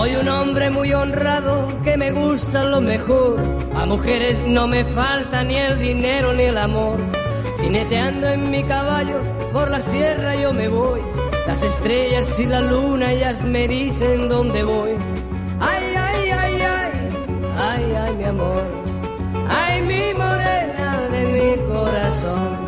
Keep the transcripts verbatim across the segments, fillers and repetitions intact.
Soy un hombre muy honrado, que me gusta lo mejor. A mujeres no me falta ni el dinero ni el amor. Jineteando en mi caballo, por la sierra yo me voy. Las estrellas y la luna ellas me dicen dónde voy. Ay, ay, ay, ay, ay, ay, mi amor. Ay, mi morena de mi corazón.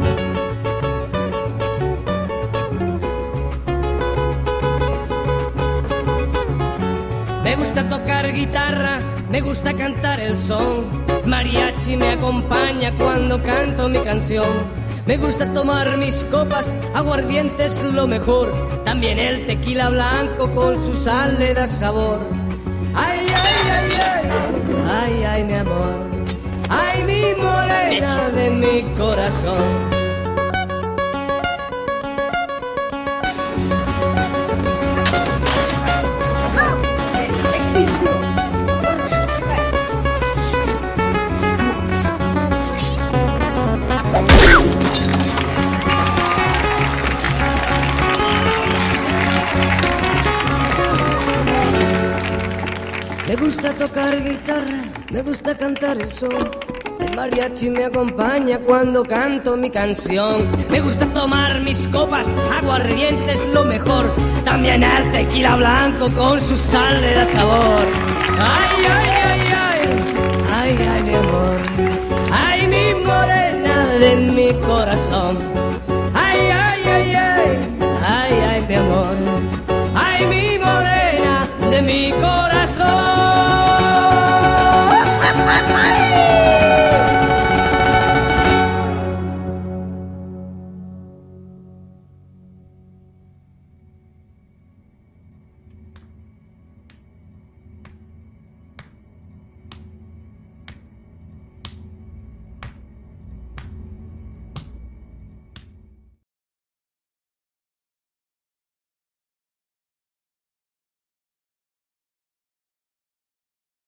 Me gusta tocar guitarra, me gusta cantar el son. Mariachi me acompaña cuando canto mi canción. Me gusta tomar mis copas, aguardiente es lo mejor. También el tequila blanco con su sal le da sabor. Ay, ay, ay, ay, ay, ay, mi amor. Ay, mi morena de mi corazón. Me gusta tocar guitarra, me gusta cantar el son. El mariachi me acompaña cuando canto mi canción. Me gusta tomar mis copas, aguardiente es lo mejor. También el tequila blanco con su sal le da sabor. Ay, ay, ay, ay, ay, ay, mi amor. Ay, mi morena de mi corazón.